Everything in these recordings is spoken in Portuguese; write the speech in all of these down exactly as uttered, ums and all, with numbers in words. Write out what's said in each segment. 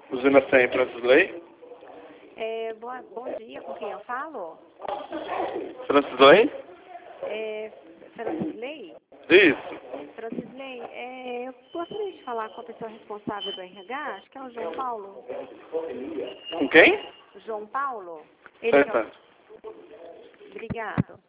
Usina cem, Francisley. É, boa, bom dia, com quem eu falo? Francisley? É, Francisley? Isso. Francisley, é, eu gostaria de falar com a pessoa responsável do R H, acho que é o João Paulo. Com quem? João Paulo? Ele que é Certo. o... Obrigado.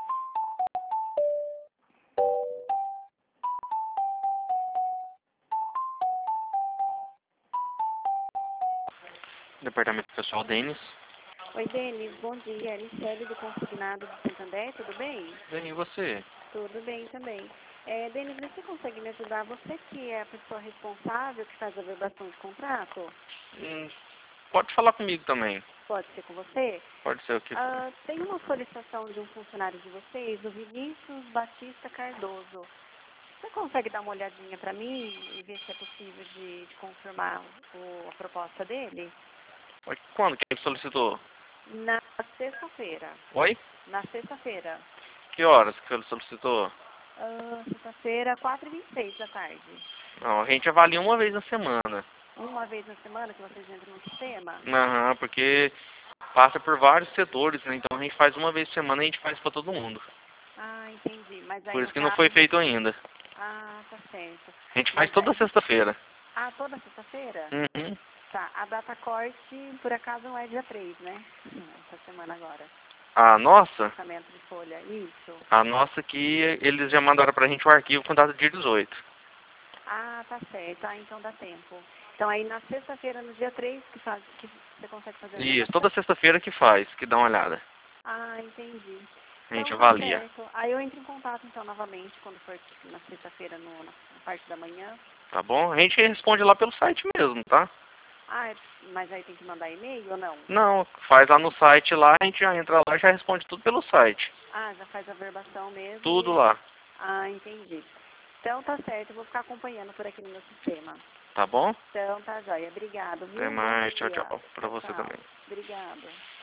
Departamento Pessoal, Denis. Oi, Denis, bom dia. É Michele do Consignado de Santander, tudo bem? Bem, e você? Tudo bem também. É, Denis, você consegue me ajudar? Você que é a pessoa responsável que faz a verbação de contrato? Hum, pode falar comigo também. Pode ser com você? Pode ser o que for. Ah, tem uma solicitação de um funcionário de vocês, o Vinícius Batista Cardoso. Você consegue dar uma olhadinha para mim e ver se é possível de, de confirmar o, a proposta dele? Oi, quando que ele solicitou? Na sexta-feira. Oi? Na sexta-feira. Que horas que ele solicitou? Ah, sexta-feira, quatro e vinte e seis da tarde. Não, a gente avalia uma vez na semana. Uma vez na semana que vocês entram no sistema? Aham, porque passa por vários setores, né? Então a gente faz uma vez por semana e a gente faz pra todo mundo. Ah, entendi. Mas aí Por no isso que não foi caso... feito ainda. Ah, tá certo. A gente faz Mas toda é... sexta-feira. Ah, toda sexta-feira? Uhum. Tá, a data corte, por acaso, não é dia três, né? Essa semana agora. A nossa, Lançamento de folha, isso. a nossa aqui, eles já mandaram pra gente o arquivo com data dia dezoito. Ah, tá certo. Ah, então dá tempo. Então aí na sexta-feira, no dia três, que, faz, que você consegue fazer a Isso, verbação? toda sexta-feira que faz, que dá uma olhada. Ah, entendi. A gente Então tá avalia. certo. Aí eu entro em contato então novamente quando for na sexta-feira, no- na parte da manhã. Tá bom? A gente responde lá pelo site mesmo, tá? Ah, é- mas aí tem que mandar e-mail ou não? Não, faz lá no site lá, a gente já entra lá e já responde tudo pelo site. Ah, já faz a verbação mesmo Tudo e... lá, Ah, entendi. Então tá certo, eu vou ficar acompanhando por aqui no meu sistema. tá bom? Então tá joia. Obrigado, Até viu? Bom mais, tchau, dia. tchau. Pra você Tchau. também. Obrigado.